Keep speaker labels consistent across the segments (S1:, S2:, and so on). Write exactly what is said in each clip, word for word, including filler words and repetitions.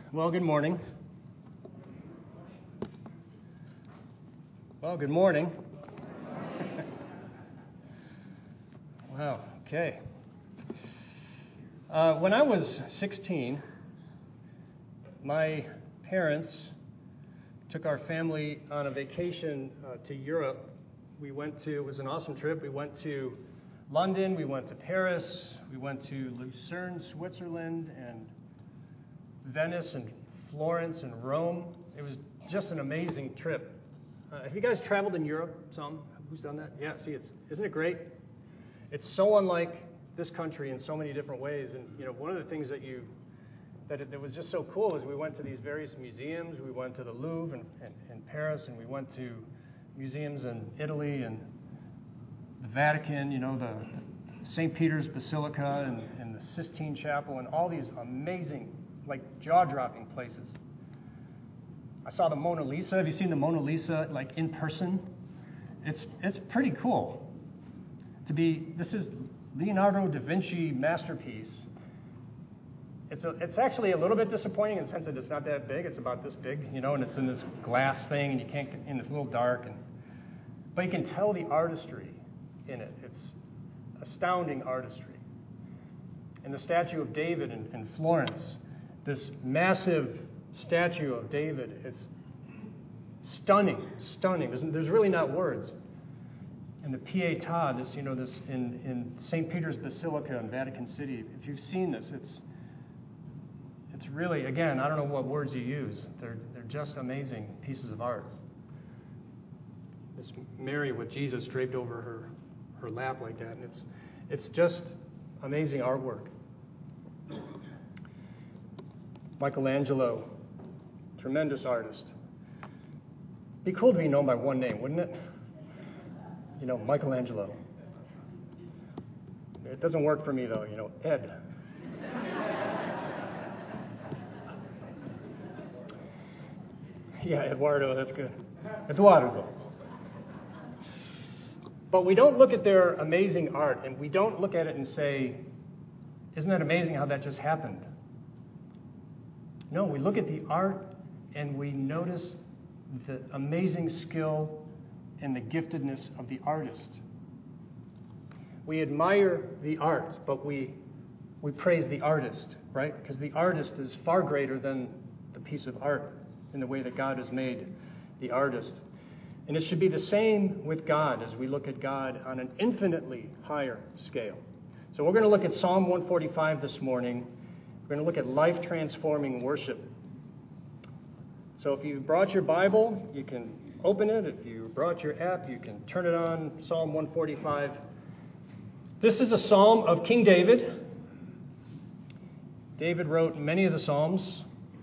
S1: Well, good morning. Well, good morning. Wow, okay. Uh, when I was sixteen, my parents took our family on a vacation uh, to Europe. We went to, it was an awesome trip. We went to London, we went to Paris, we went to Lucerne, Switzerland, and Venice and Florence and Rome. It was just an amazing trip. Uh, have you guys traveled in Europe? Some? Who's done that? Yeah, see, it's, isn't it great? It's so unlike this country in so many different ways. And, you know, one of the things that you, that, it, that was just so cool is we went to these various museums. We went to the Louvre in, in, in Paris, and we went to museums in Italy and the Vatican, you know, the, the Saint Peter's Basilica and, and the Sistine Chapel and all these amazing, like, jaw-dropping places. I saw the Mona Lisa. Have you seen the Mona Lisa, like, in person? It's it's pretty cool. To be, this is Leonardo da Vinci masterpiece. It's a, it's actually a little bit disappointing in the sense that it's not that big. It's about this big, you know, and it's in this glass thing, and you can't get in. It's a little dark, and but you can tell the artistry in it. It's astounding artistry. And the statue of David in, in Florence, this massive statue of David, it's stunning, stunning. There's, there's really not words. And the Pietà, this, you know, this in, in Saint Peter's Basilica in Vatican City, if you've seen this, it's it's really, again, I don't know what words you use. They're they're just amazing pieces of art. This Mary with Jesus draped over her her lap like that, and it's it's just amazing artwork. Michelangelo, tremendous artist. Be cool to be known by one name, wouldn't it? You know, Michelangelo. It doesn't work for me, though, you know, Ed. Yeah, Eduardo, that's good. Eduardo. But we don't look at their amazing art, and we don't look at it and say, isn't that amazing how that just happened? No, we look at the art and we notice the amazing skill and the giftedness of the artist. We admire the art, but we we praise the artist, right? Because the artist is far greater than the piece of art in the way that God has made the artist. And it should be the same with God as we look at God on an infinitely higher scale. So we're going to look at Psalm one forty-five this morning. We're going to look at life-transforming worship. So if you brought your Bible, you can open it. If you brought your app, you can turn it on, Psalm one forty-five. This is a psalm of King David. David wrote many of the psalms.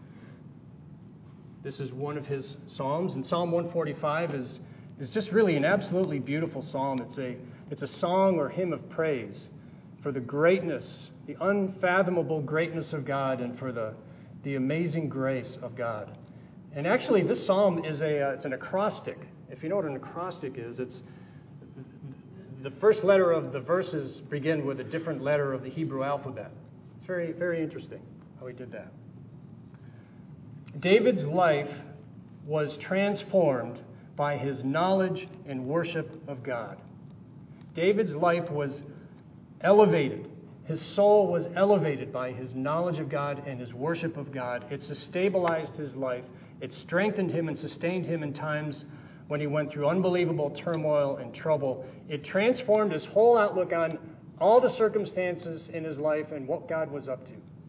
S1: This is one of his psalms, and Psalm one forty-five is, is just really an absolutely beautiful psalm. It's a, it's a song or hymn of praise for the greatness, the unfathomable greatness of God, and for the, the amazing grace of God. And actually, this psalm is a uh, it's an acrostic. If you know what an acrostic is, it's the first letter of the verses begin with a different letter of the Hebrew alphabet. It's very, very interesting how he did that. David's life was transformed by his knowledge and worship of God. David's life was elevated. His soul was elevated by his knowledge of God and his worship of God. It stabilized his life. It strengthened him and sustained him in times when he went through unbelievable turmoil and trouble. It transformed his whole outlook on all the circumstances in his life and what God was up to.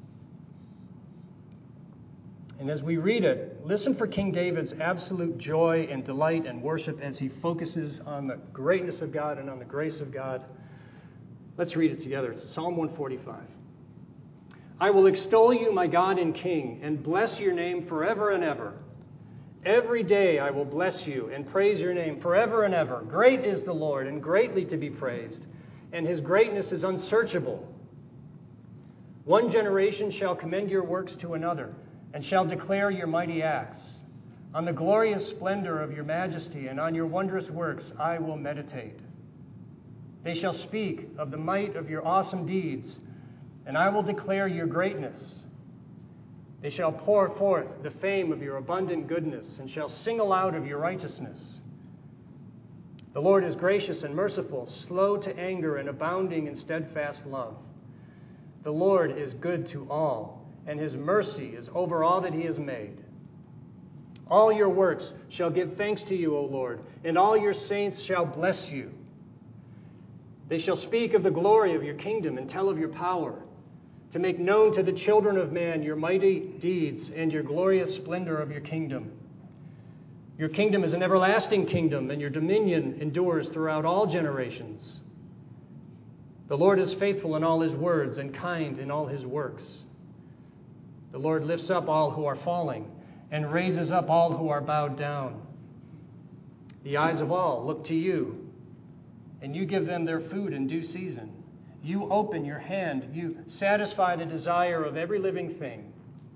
S1: And as we read it, listen for King David's absolute joy and delight and worship as he focuses on the greatness of God and on the grace of God. Let's read it together. It's Psalm one forty-five. I will extol you, my God and King, and bless your name forever and ever. Every day I will bless you and praise your name forever and ever. Great is the Lord and greatly to be praised, and his greatness is unsearchable. One generation shall commend your works to another, and shall declare your mighty acts. On the glorious splendor of your majesty and on your wondrous works I will meditate. They shall speak of the might of your awesome deeds, and I will declare your greatness. They shall pour forth the fame of your abundant goodness and shall sing aloud of your righteousness. The Lord is gracious and merciful, slow to anger and abounding in steadfast love. The Lord is good to all, and his mercy is over all that he has made. All your works shall give thanks to you, O Lord, and all your saints shall bless you. They shall speak of the glory of your kingdom and tell of your power, to make known to the children of man your mighty deeds and your glorious splendor of your kingdom. Your kingdom is an everlasting kingdom, and your dominion endures throughout all generations. The Lord is faithful in all his words and kind in all his works. The Lord lifts up all who are falling and raises up all who are bowed down. The eyes of all look to you, and you give them their food in due season. You open your hand, you satisfy the desire of every living thing.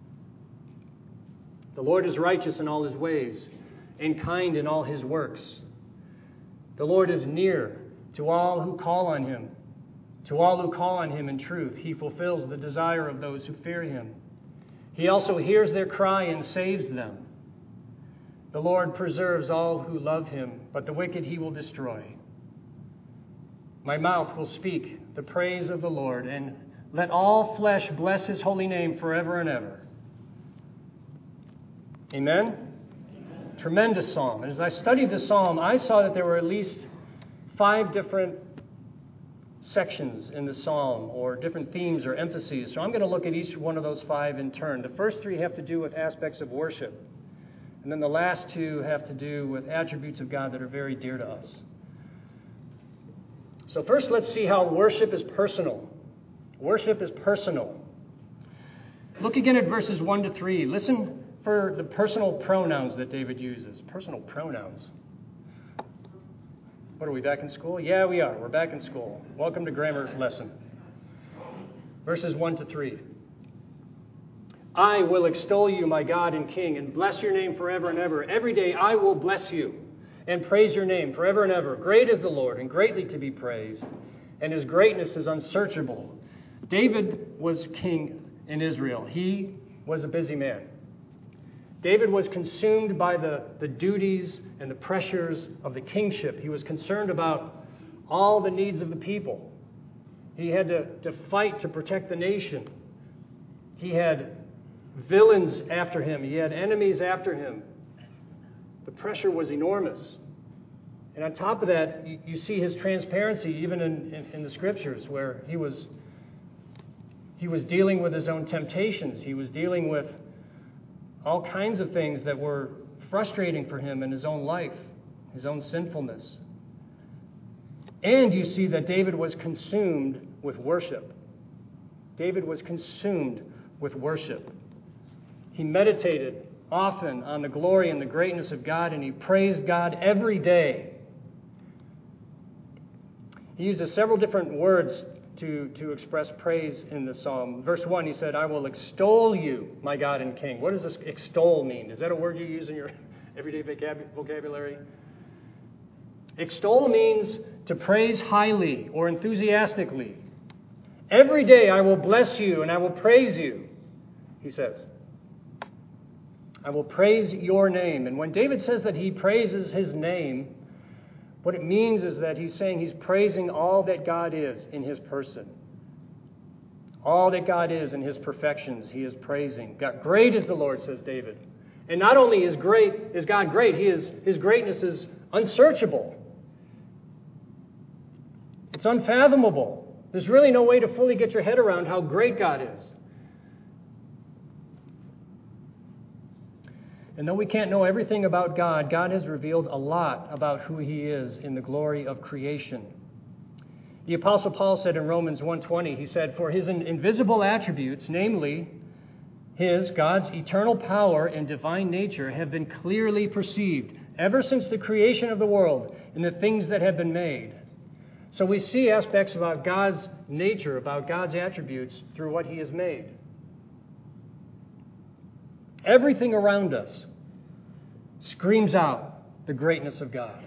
S1: The Lord is righteous in all his ways and kind in all his works. The Lord is near to all who call on him. To all who call on him in truth, he fulfills the desire of those who fear him. He also hears their cry and saves them. The Lord preserves all who love him, but the wicked he will destroy. My mouth will speak the praise of the Lord, and let all flesh bless his holy name forever and ever. Amen? Amen. Tremendous psalm. And as I studied the psalm, I saw that there were at least five different sections in the psalm, or different themes or emphases. So I'm going to look at each one of those five in turn. The first three have to do with aspects of worship. And then the last two have to do with attributes of God that are very dear to us. So first, let's see how worship is personal. Worship is personal. Look again at verses one to three. Listen for the personal pronouns that David uses. Personal pronouns. What, are we back in school? Yeah, we are. We're back in school. Welcome to grammar lesson. Verses one to three. I will extol you, my God and King, and bless your name forever and ever. Every day I will bless you and praise your name forever and ever. Great is the Lord, and greatly to be praised, and his greatness is unsearchable. David was king in Israel. He was a busy man. David was consumed by the, the duties and the pressures of the kingship. He was concerned about all the needs of the people. He had to, to fight to protect the nation. He had villains after him. He had enemies after him. The pressure was enormous. And on top of that, you, you see his transparency even in, in, in the scriptures, where he was, he was dealing with his own temptations. He was dealing with all kinds of things that were frustrating for him in his own life, his own sinfulness. And you see that David was consumed with worship. David was consumed with worship. He meditated often on the glory and the greatness of God, and he praised God every day. He uses several different words to, to express praise in the psalm. Verse one, he said, I will extol you, my God and King. What does this extol mean? Is that a word you use in your everyday vocabulary? Extol means to praise highly or enthusiastically. Every day I will bless you and I will praise you, he says. I will praise your name. And when David says that he praises his name, what it means is that he's saying he's praising all that God is in his person. All that God is in his perfections, he is praising. God, great is the Lord, says David. And not only is great is God great, he is, his greatness is unsearchable. It's unfathomable. There's really no way to fully get your head around how great God is. And though we can't know everything about God, God has revealed a lot about who he is in the glory of creation. The Apostle Paul said in Romans one twenty, he said, for his invisible attributes, namely his, God's eternal power and divine nature, have been clearly perceived ever since the creation of the world and the things that have been made. So we see aspects about God's nature, about God's attributes through what he has made. Everything around us screams out the greatness of God.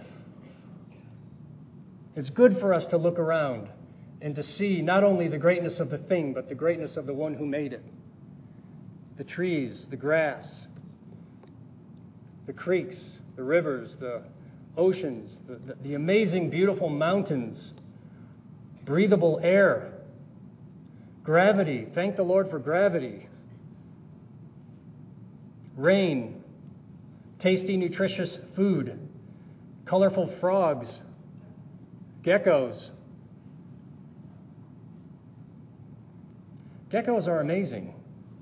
S1: It's good for us to look around and to see not only the greatness of the thing, but the greatness of the one who made it. the trees, the grass, the creeks, the rivers, the oceans, the, the, the amazing, beautiful mountains, breathable air, gravity. Thank the Lord for gravity. Rain, tasty, nutritious food, colorful frogs, geckos. Geckos are amazing.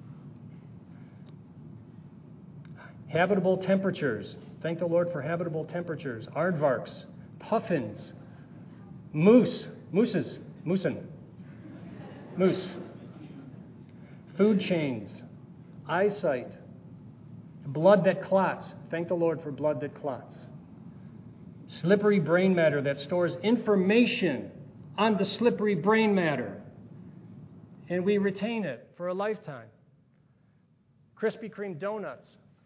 S1: Habitable temperatures. Thank the Lord for habitable temperatures. Aardvarks, puffins, moose, mooses, moosen, moose. Food chains, eyesight, blood that clots. Thank the Lord for blood that clots. Slippery brain matter that stores information on the slippery brain matter, and we retain it for a lifetime. Krispy Kreme donuts,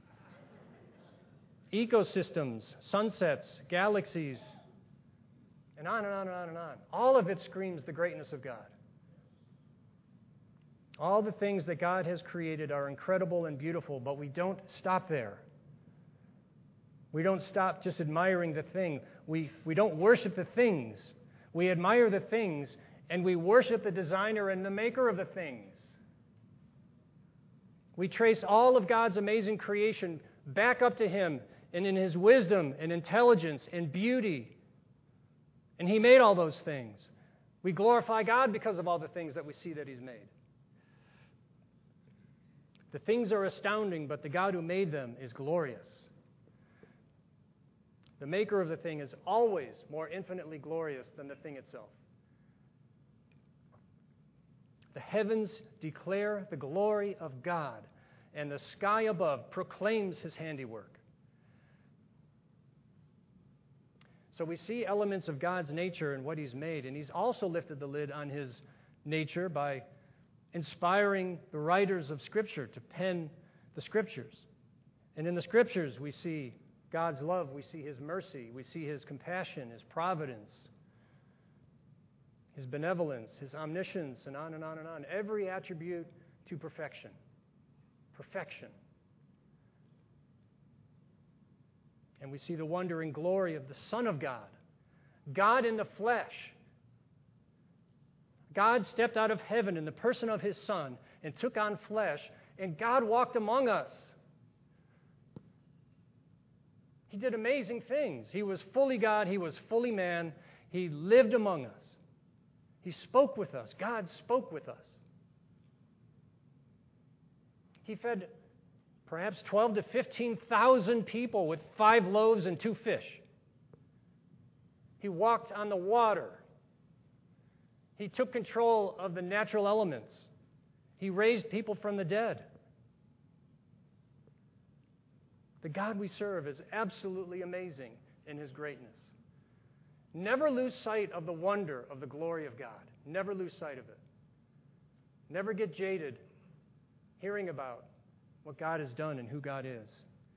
S1: ecosystems, sunsets, galaxies, and on and on and on and on. All of it screams the greatness of God. All the things that God has created are incredible and beautiful, but we don't stop there. We don't stop just admiring the thing. We, we don't worship the things. We admire the things, and we worship the designer and the maker of the things. We trace all of God's amazing creation back up to Him and in His wisdom and intelligence and beauty. And He made all those things. We glorify God because of all the things that we see that He's made. The things are astounding, but the God who made them is glorious. The maker of the thing is always more infinitely glorious than the thing itself. The heavens declare the glory of God, and the sky above proclaims His handiwork. So we see elements of God's nature and what He's made, and He's also lifted the lid on His nature by inspiring the writers of Scripture to pen the Scriptures. And in the Scriptures we see God's love, we see His mercy, we see His compassion, His providence, His benevolence, His omniscience, and on and on and on. Every attribute to perfection. Perfection. And we see the wonder and glory of the Son of God. God in the flesh. God stepped out of heaven in the person of His Son and took on flesh, and God walked among us. He did amazing things. He was fully God. He was fully man. He lived among us. He spoke with us. God spoke with us. He fed perhaps twelve to fifteen thousand people with five loaves and two fish. He walked on the water. He took control of the natural elements. He raised people from the dead. The God we serve is absolutely amazing in His greatness. Never lose sight of the wonder of the glory of God. Never lose sight of it. Never get jaded hearing about what God has done and who God is.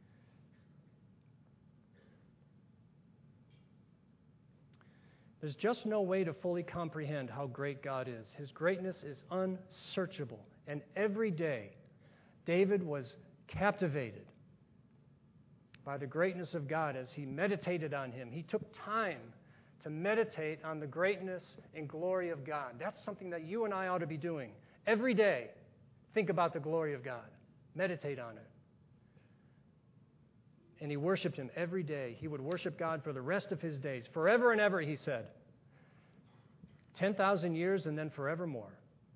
S1: There's just no way to fully comprehend how great God is. His greatness is unsearchable. And every day, David was captivated by the greatness of God as he meditated on Him. He took time to meditate on the greatness and glory of God. That's something that you and I ought to be doing. Every day, think about the glory of God. Meditate on it. And he worshiped Him every day. He would worship God for the rest of his days. Forever and ever, he said. ten thousand years and then forevermore.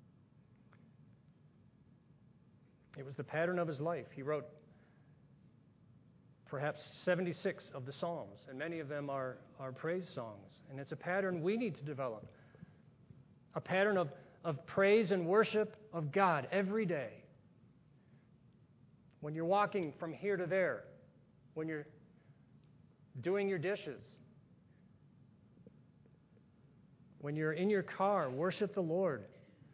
S1: It was the pattern of his life. He wrote perhaps seventy-six of the Psalms, and many of them are, are praise songs. And it's a pattern we need to develop. A pattern of, of praise and worship of God every day. When you're walking from here to there, when you're doing your dishes, when you're in your car, worship the Lord.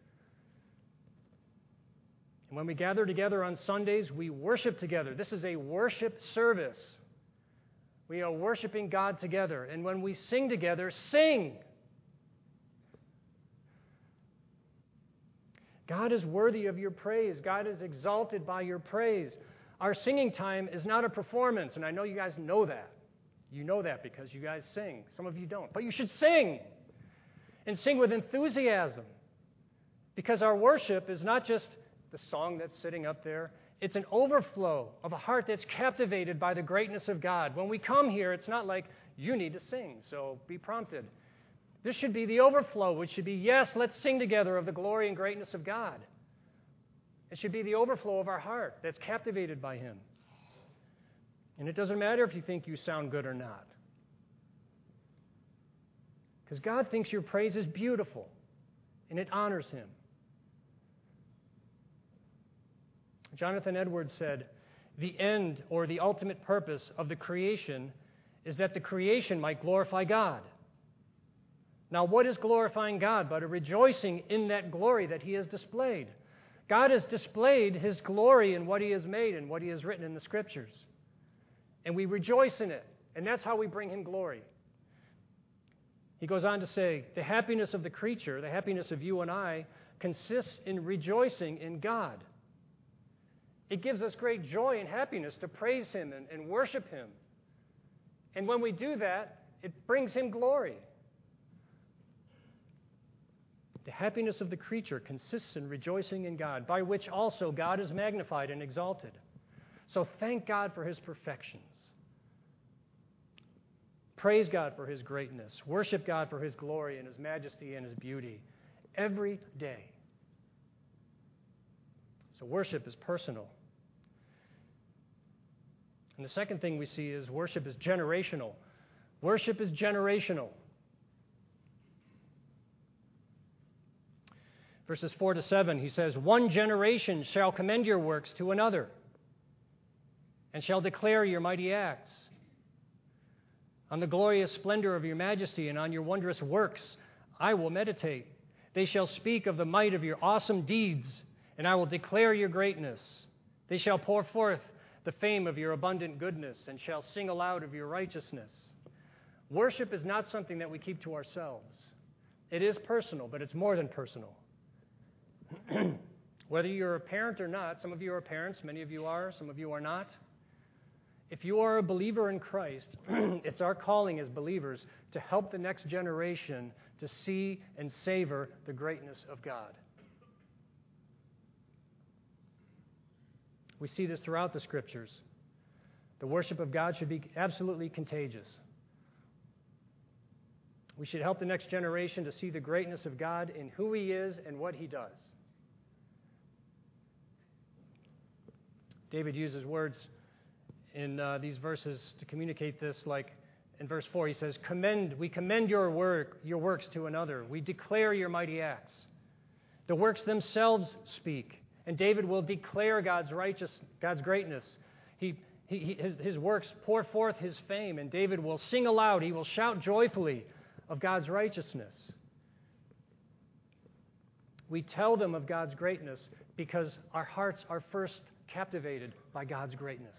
S1: And when we gather together on Sundays, we worship together. This is a worship service. We are worshiping God together. And when we sing together, sing. God is worthy of your praise. God is exalted by your praise. Our singing time is not a performance, and I know you guys know that. You know that because you guys sing. Some of you don't. But you should sing, and sing with enthusiasm, because our worship is not just the song that's sitting up there. It's an overflow of a heart that's captivated by the greatness of God. When we come here, it's not like you need to sing, so be prompted. This should be the overflow, which should be, yes, let's sing together of the glory and greatness of God. It should be the overflow of our heart that's captivated by Him. And it doesn't matter if you think you sound good or not. Because God thinks your praise is beautiful, and it honors Him. Jonathan Edwards said, "The end or the ultimate purpose of the creation is that the creation might glorify God." Now, what is glorifying God but a rejoicing in that glory that He has displayed? God has displayed His glory in what He has made and what He has written in the Scriptures. And we rejoice in it, and that's how we bring Him glory. He goes on to say, the happiness of the creature, the happiness of you and I, consists in rejoicing in God. It gives us great joy and happiness to praise Him and, and worship Him. And when we do that, it brings Him glory. The happiness of the creature consists in rejoicing in God, by which also God is magnified and exalted. So thank God for His perfections. Praise God for His greatness. Worship God for His glory and His majesty and His beauty every day. So worship is personal. And the second thing we see is worship is generational. Worship is generational. Verses four to seven, he says, "One generation shall commend your works to another, and shall declare your mighty acts. On the glorious splendor of your majesty and on your wondrous works I will meditate. They shall speak of the might of your awesome deeds, and I will declare your greatness. They shall pour forth the fame of your abundant goodness, and shall sing aloud of your righteousness." Worship is not something that we keep to ourselves. It is personal, but it's more than personal. Whether you're a parent or not, some of you are parents, many of you are, some of you are not. If you are a believer in Christ, it's our calling as believers to help the next generation to see and savor the greatness of God. We see this throughout the Scriptures. The worship of God should be absolutely contagious. We should help the next generation to see the greatness of God in who He is and what He does. David uses words in uh, these verses to communicate this, like in verse four, he says, "Commend, we commend your work, your works to another. We declare your mighty acts." The works themselves speak, and David will declare God's righteous, God's greatness. He, he, his, his works pour forth His fame, and David will sing aloud. He will shout joyfully of God's righteousness. We tell them of God's greatness because our hearts are first captivated by God's greatness.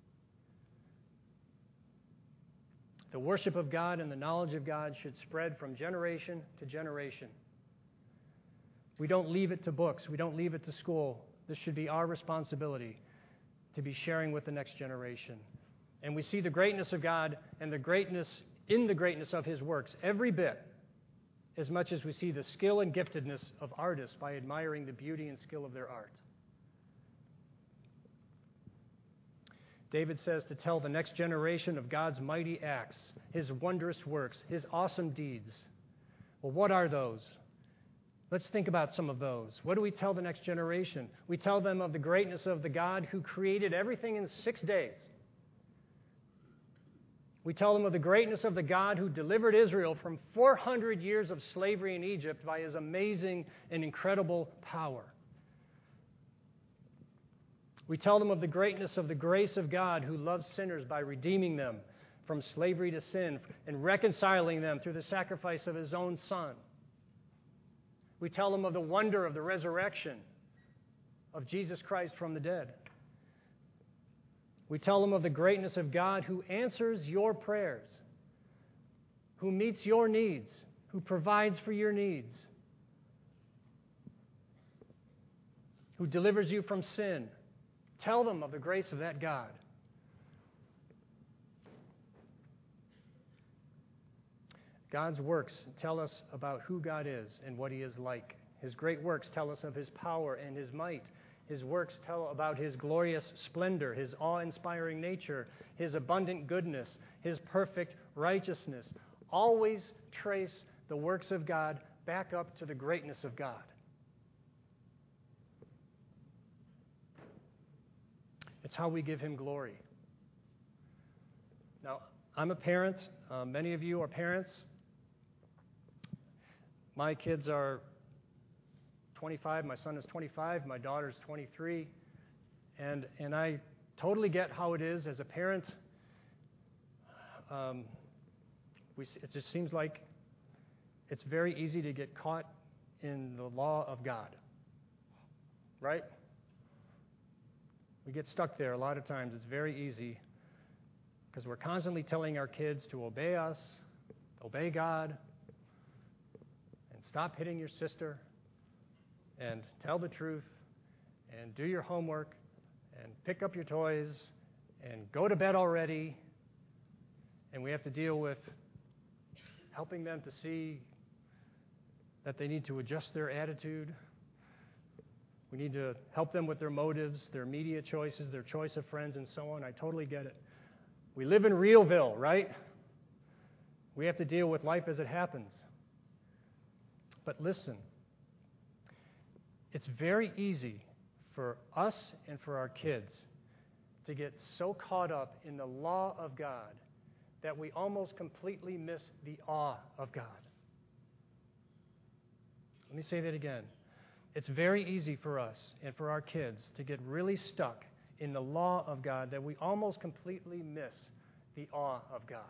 S1: The worship of God and the knowledge of God should spread from generation to generation. We don't leave it to books. We don't leave it to school. This should be our responsibility to be sharing with the next generation. And we see the greatness of God and the greatness in the greatness of His works every bit as much as we see the skill and giftedness of artists by admiring the beauty and skill of their art. David says to tell the next generation of God's mighty acts, His wondrous works, His awesome deeds. Well, what are those? Let's think about some of those. What do we tell the next generation? We tell them of the greatness of the God who created everything in six days. We tell them of the greatness of the God who delivered Israel from four hundred years of slavery in Egypt by His amazing and incredible power. We tell them of the greatness of the grace of God who loves sinners by redeeming them from slavery to sin and reconciling them through the sacrifice of His own Son. We tell them of the wonder of the resurrection of Jesus Christ from the dead. We tell them of the greatness of God who answers your prayers, who meets your needs, who provides for your needs. who delivers you from sin. Tell them of the grace of that God. God's works tell us about who God is and what He is like. His great works tell us of His power and His might. His works tell about His glorious splendor, His awe-inspiring nature, His abundant goodness, His perfect righteousness. Always trace the works of God back up to the greatness of God. It's how we give Him glory. Now, I'm a parent. Uh, many of you are parents. My kids are twenty-five. My son is twenty-five. My daughter is twenty-three. And, and I totally get how it is as a parent. Um, we, it just seems like it's very easy to get caught in the law of God. Right? We get stuck there a lot of times. It's very easy because we're constantly telling our kids to obey us, obey God, and stop hitting your sister, and tell the truth, and do your homework, and pick up your toys, and go to bed already. And we have to deal with helping them to see that they need to adjust their attitude. We need to help them with their motives, their media choices, their choice of friends, and so on. I totally get it. We live in Realville, right? We have to deal with life as it happens. But listen, it's very easy for us and for our kids to get so caught up in the law of God that we almost completely miss the awe of God. Let me say that again. It's very easy for us and for our kids to get really stuck in the law of God that we almost completely miss the awe of God.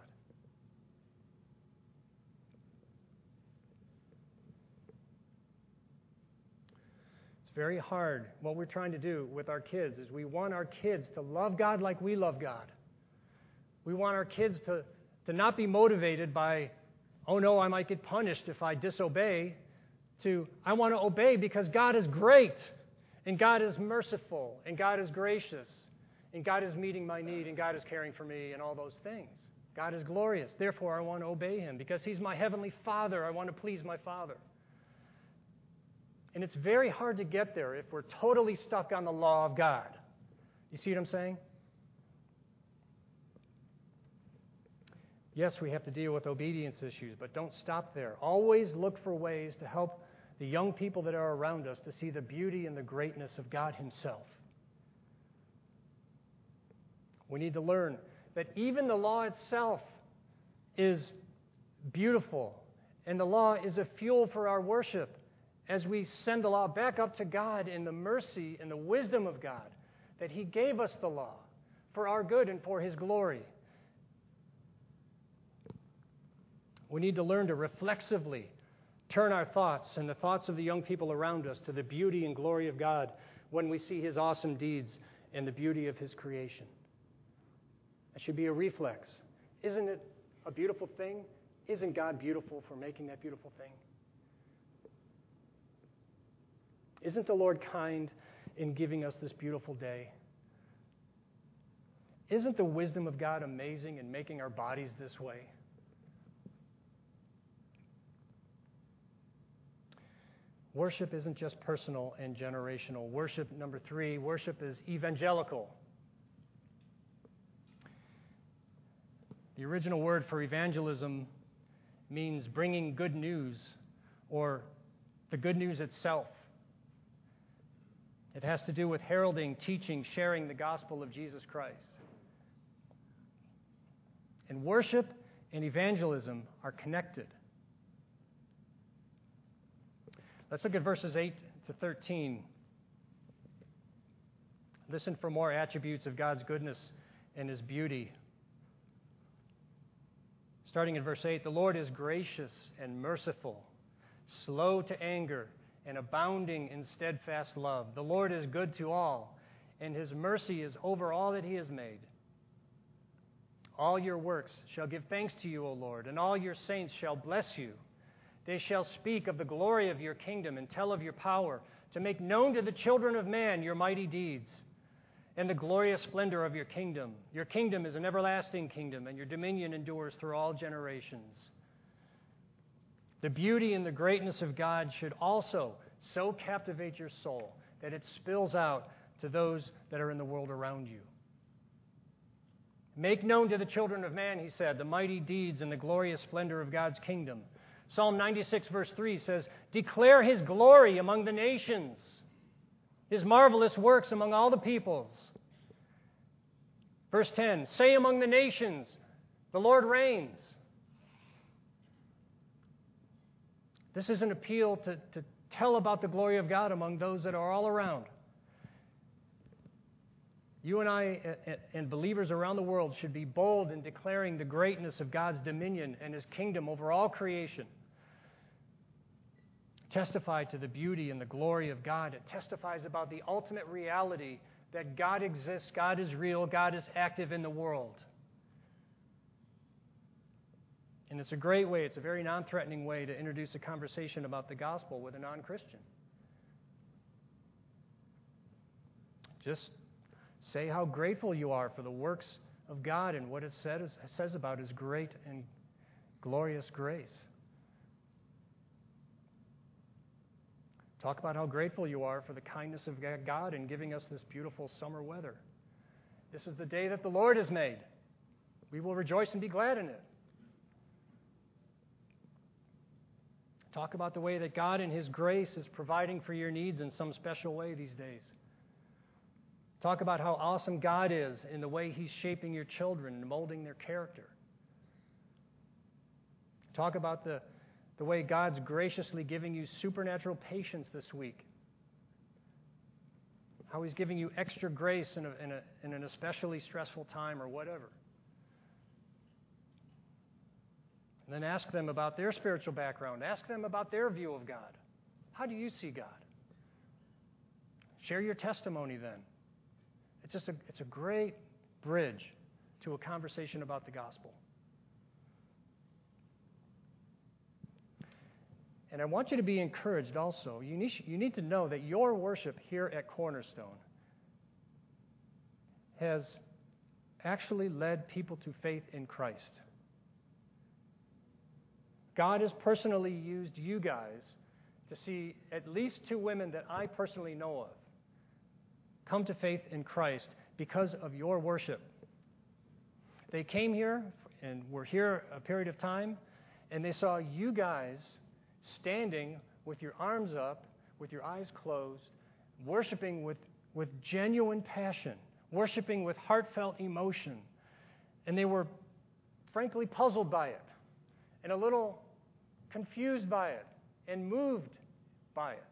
S1: It's very hard. What we're trying to do with our kids is we want our kids to love God like we love God. We want our kids to, to not be motivated by, oh no, I might get punished if I disobey, to, I want to obey because God is great, and God is merciful, and God is gracious, and God is meeting my need, and God is caring for me, and all those things. God is glorious. Therefore, I want to obey Him because He's my heavenly Father. I want to please my Father. And it's very hard to get there if we're totally stuck on the law of God. You see what I'm saying? Yes, we have to deal with obedience issues, but don't stop there. Always look for ways to help the young people that are around us to see the beauty and the greatness of God Himself. We need to learn that even the law itself is beautiful, and the law is a fuel for our worship as we send the law back up to God in the mercy and the wisdom of God, that He gave us the law for our good and for His glory. We need to learn to reflexively turn our thoughts and the thoughts of the young people around us to the beauty and glory of God when we see His awesome deeds and the beauty of His creation. That should be a reflex. Isn't it a beautiful thing? Isn't God beautiful for making that beautiful thing? Isn't the Lord kind in giving us this beautiful day? Isn't the wisdom of God amazing in making our bodies this way? Worship isn't just personal and generational. Worship, number three, worship is evangelical. The original word for evangelism means bringing good news or the good news itself. It has to do with heralding, teaching, sharing the gospel of Jesus Christ. And worship and evangelism are connected. Let's look at verses eight to thirteen. Listen for more attributes of God's goodness and His beauty. Starting in verse eight, the Lord is gracious and merciful, slow to anger, and abounding in steadfast love. The Lord is good to all, and His mercy is over all that He has made. All your works shall give thanks to you, O Lord, and all your saints shall bless you. They shall speak of the glory of your kingdom and tell of your power, to make known to the children of man your mighty deeds and the glorious splendor of your kingdom. Your kingdom is an everlasting kingdom, and your dominion endures through all generations. The beauty and the greatness of God should also so captivate your soul that it spills out to those that are in the world around you. Make known to the children of man, he said, the mighty deeds and the glorious splendor of God's kingdom. Psalm ninety-six, verse three says, declare his glory among the nations, his marvelous works among all the peoples. Verse ten, say among the nations, the Lord reigns. This is an appeal to, to tell about the glory of God among those that are all around. You and I and believers around the world should be bold in declaring the greatness of God's dominion and his kingdom over all creation. Testify to the beauty and the glory of God. It testifies about the ultimate reality that God exists, God is real, God is active in the world. And it's a great way, it's a very non-threatening way to introduce a conversation about the gospel with a non-Christian. Just say how grateful you are for the works of God and what it says, says about his great and glorious grace. Talk about how grateful you are for the kindness of God in giving us this beautiful summer weather. This is the day that the Lord has made. We will rejoice and be glad in it. Talk about the way that God in his grace is providing for your needs in some special way these days. Talk about how awesome God is in the way he's shaping your children and molding their character. Talk about the, the way God's graciously giving you supernatural patience this week. How he's giving you extra grace in, a, in, a, in an especially stressful time or whatever. And then ask them about their spiritual background. Ask them about their view of God. How do you see God? Share your testimony then. It's just a, it's a great bridge to a conversation about the gospel. And I want you to be encouraged also. You need, you need to know that your worship here at Cornerstone has actually led people to faith in Christ. God has personally used you guys to see at least two women that I personally know of come to faith in Christ because of your worship. They came here and were here a period of time, and they saw you guys standing with your arms up, with your eyes closed, worshiping with, with genuine passion, worshiping with heartfelt emotion. And they were frankly puzzled by it and a little confused by it and moved by it.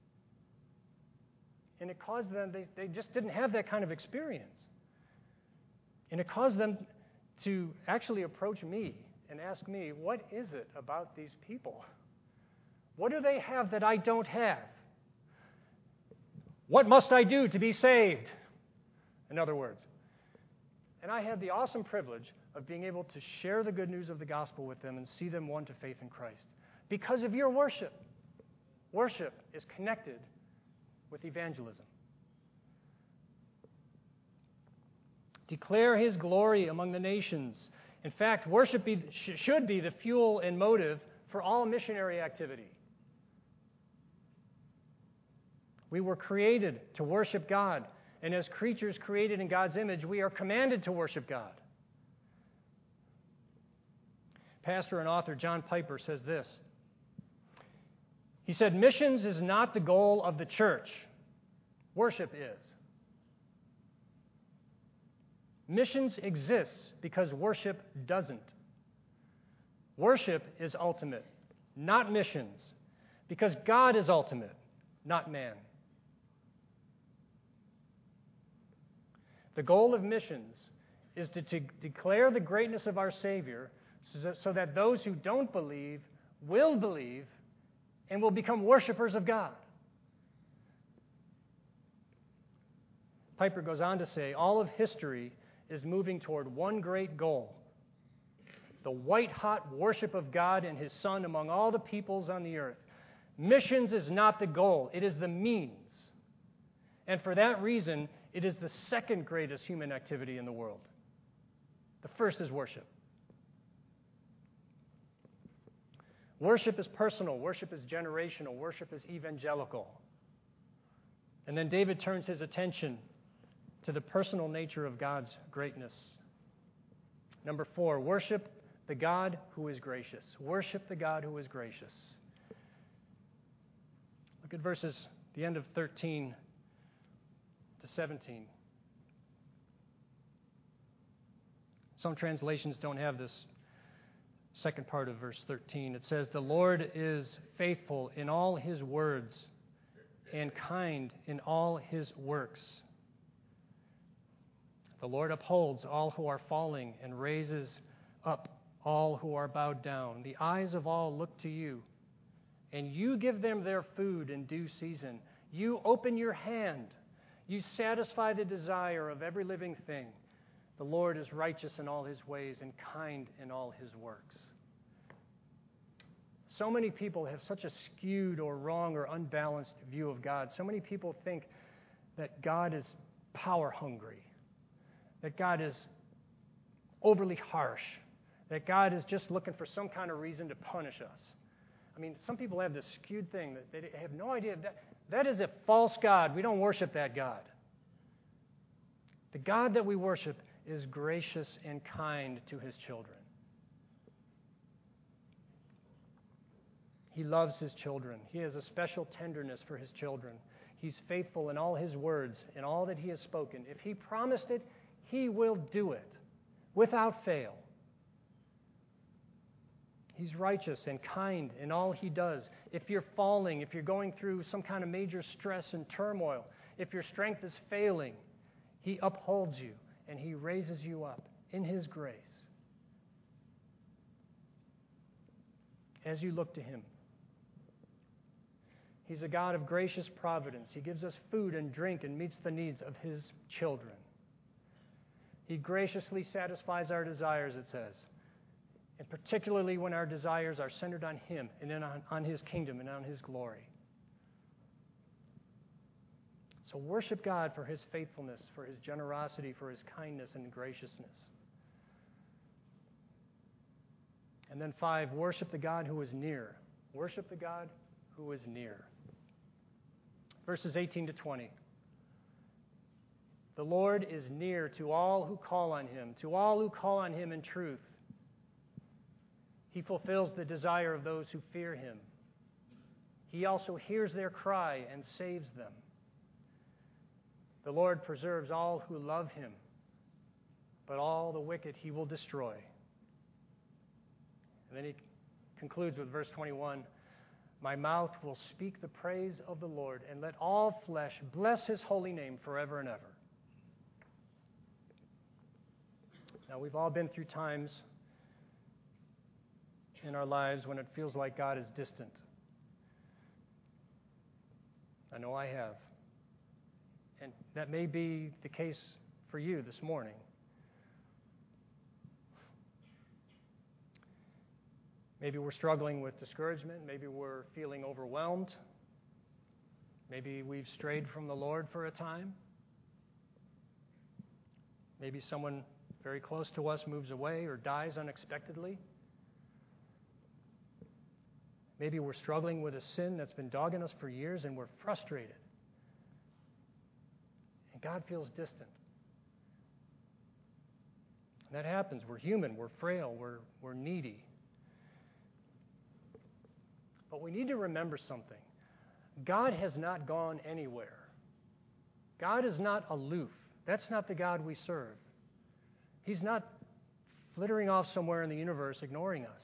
S1: And it caused them, they, they just didn't have that kind of experience. And it caused them to actually approach me and ask me, what is it about these people? What do they have that I don't have? What must I do to be saved? In other words. And I had the awesome privilege of being able to share the good news of the gospel with them and see them won to faith in Christ. Because of your worship. Worship is connected with evangelism. Declare his glory among the nations. In fact, worship be, sh- should be the fuel and motive for all missionary activity. We were created to worship God, and as creatures created in God's image, we are commanded to worship God. Pastor and author John Piper says this. He said, missions is not the goal of the church. Worship is. Missions exists because worship doesn't. Worship is ultimate, not missions, because God is ultimate, not man. The goal of missions is to, to declare the greatness of our Savior so that, so that those who don't believe will believe and will become worshipers of God. Piper goes on to say, all of history is moving toward one great goal, the white-hot worship of God and his Son among all the peoples on the earth. Missions is not the goal, it is the means. And for that reason, it is the second greatest human activity in the world. The first is worship. Worship is personal, worship is generational, worship is evangelical. And then David turns his attention to the personal nature of God's greatness. Number four, worship the God who is gracious. Worship the God who is gracious. Look at verses, the end of thirteen to seventeen. Some translations don't have this second part of verse thirteen. It says, "The Lord is faithful in all his words and kind in all his works. The Lord upholds all who are falling and raises up all who are bowed down. The eyes of all look to you, and you give them their food in due season. You open your hand. You satisfy the desire of every living thing. The Lord is righteous in all his ways and kind in all his works." So many people have such a skewed or wrong or unbalanced view of God. So many people think that God is power hungry, that God is overly harsh, that God is just looking for some kind of reason to punish us. I mean, some people have this skewed thing that they have no idea. That, that is a false God. We don't worship that God. The God that we worship is gracious and kind to his children. He loves his children. He has a special tenderness for his children. He's faithful in all his words, in all that he has spoken. If he promised it, he will do it without fail. He's righteous and kind in all he does. If you're falling, if you're going through some kind of major stress and turmoil, if your strength is failing, he upholds you and he raises you up in his grace as you look to him. He's a God of gracious providence. He gives us food and drink and meets the needs of his children. He graciously satisfies our desires, it says, and particularly when our desires are centered on him and on, on his kingdom and on his glory. So worship God for his faithfulness, for his generosity, for his kindness and graciousness. And then five, worship the God who is near. Worship the God who is near. Verses eighteen to twenty. The Lord is near to all who call on him, to all who call on him in truth. He fulfills the desire of those who fear him. He also hears their cry and saves them. The Lord preserves all who love him, but all the wicked he will destroy. And then he concludes with verse twenty-one. My mouth will speak the praise of the Lord, and let all flesh bless his holy name forever and ever. Now, we've all been through times in our lives when it feels like God is distant. I know I have. And that may be the case for you this morning. Maybe we're struggling with discouragement. Maybe we're feeling overwhelmed. Maybe we've strayed from the Lord for a time. Maybe someone very close to us moves away or dies unexpectedly. Maybe we're struggling with a sin that's been dogging us for years and we're frustrated. And God feels distant. And that happens. We're human. We're frail. We're, we're needy. But we need to remember something. God has not gone anywhere. God is not aloof. That's not the God we serve. He's not flittering off somewhere in the universe ignoring us.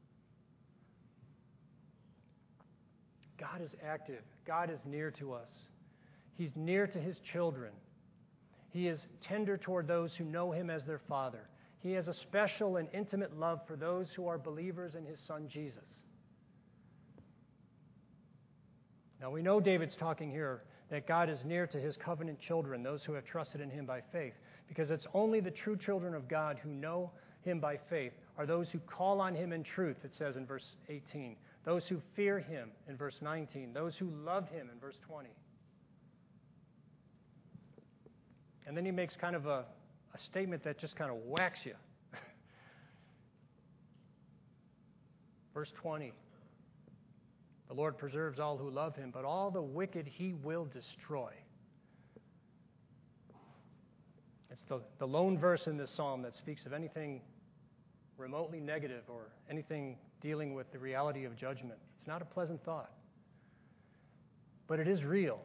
S1: God is active. God is near to us. He's near to his children. He is tender toward those who know him as their Father. He has a special and intimate love for those who are believers in his Son Jesus. Now we know David's talking here that God is near to his covenant children, those who have trusted in him by faith, because it's only the true children of God who know him by faith are those who call on him in truth, it says in verse eighteen. those who fear him in verse nineteen, those who love him in verse twenty. And then he makes kind of a, a statement that just kind of whacks you. Verse twenty, the Lord preserves all who love him, but all the wicked he will destroy. It's the, the lone verse in this psalm that speaks of anything remotely negative or anything dealing with the reality of judgment. It's not a pleasant thought, but it is real.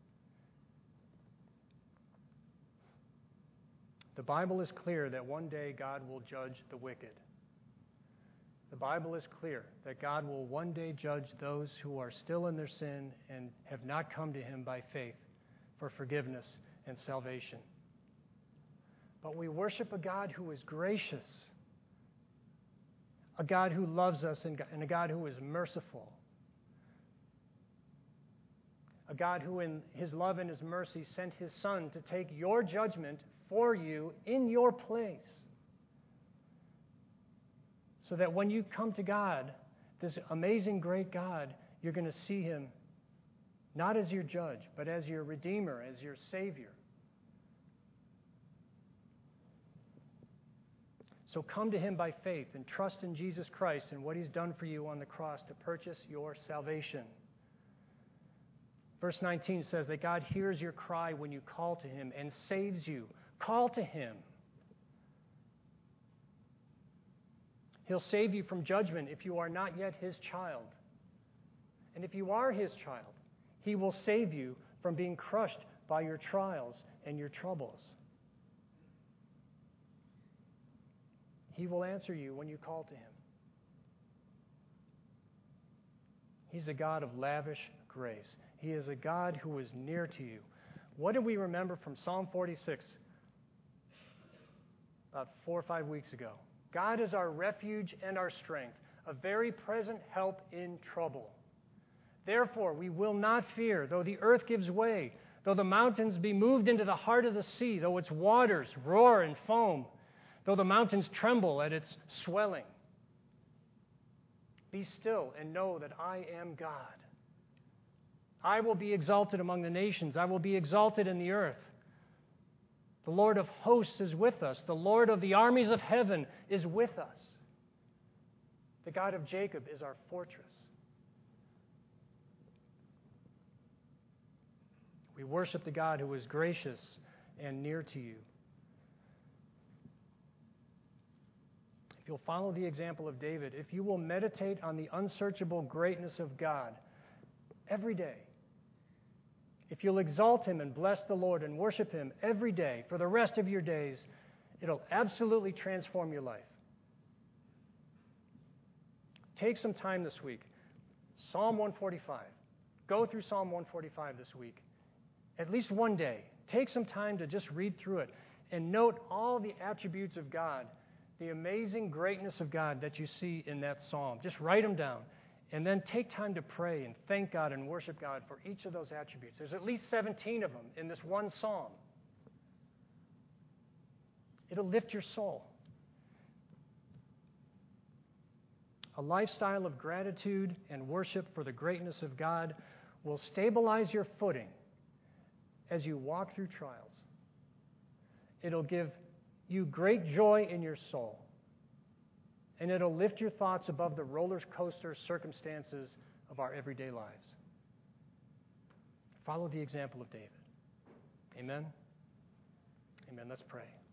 S1: The Bible is clear that one day God will judge the wicked. The Bible is clear that God will one day judge those who are still in their sin and have not come to him by faith for forgiveness and salvation. But we worship a God who is gracious, a God who loves us, and a God who is merciful, a God who in his love and his mercy sent his Son to take your judgment for you in your place, so that when you come to God, this amazing, great God, you're going to see him not as your judge, but as your Redeemer, as your Savior. So come to him by faith and trust in Jesus Christ and what he's done for you on the cross to purchase your salvation. Verse nineteen says that God hears your cry when you call to him and saves you. Call to him. He'll save you from judgment if you are not yet his child. And if you are his child, he will save you from being crushed by your trials and your troubles. He will answer you when you call to him. He's a God of lavish grace. He is a God who is near to you. What did we remember from Psalm forty-six about four or five weeks ago? God is our refuge and our strength, a very present help in trouble. Therefore, we will not fear, though the earth gives way, though the mountains be moved into the heart of the sea, though its waters roar and foam, though the mountains tremble at its swelling. Be still and know that I am God. I will be exalted among the nations. I will be exalted in the earth. The Lord of hosts is with us. The Lord of the armies of heaven is with us. The God of Jacob is our fortress. We worship the God who is gracious and near to you. If you'll follow the example of David, if you will meditate on the unsearchable greatness of God every day, if you'll exalt him and bless the Lord and worship him every day for the rest of your days, it'll absolutely transform your life. Take some time this week. Psalm one forty-five. Go through Psalm one forty-five this week. At least one day. Take some time to just read through it and note all the attributes of God, the amazing greatness of God that you see in that psalm. Just write them down. And then take time to pray and thank God and worship God for each of those attributes. There's at least seventeen of them in this one psalm. It'll lift your soul. A lifestyle of gratitude and worship for the greatness of God will stabilize your footing as you walk through trials. It'll give you great joy in your soul. And it'll lift your thoughts above the roller coaster circumstances of our everyday lives. Follow the example of David. Amen? Amen. Let's pray.